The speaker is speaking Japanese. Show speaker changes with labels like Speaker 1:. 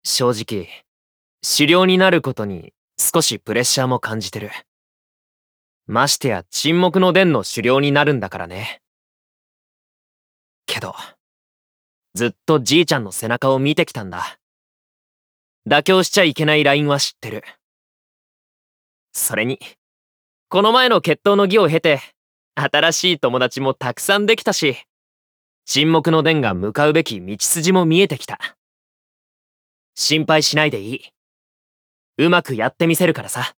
Speaker 1: 正直、狩猟になることに少しプレッシャーも感じてる。ましてや沈黙の殿の狩猟になるんだからね。けど、ずっとじいちゃんの背中を見てきたんだ。妥協しちゃいけないラインは知ってる。それに、この前の決闘の儀を経て、新しい友達もたくさんできたし、沈黙の殿が向かうべき道筋も見えてきた。心配しないでいい。うまくやってみせるからさ。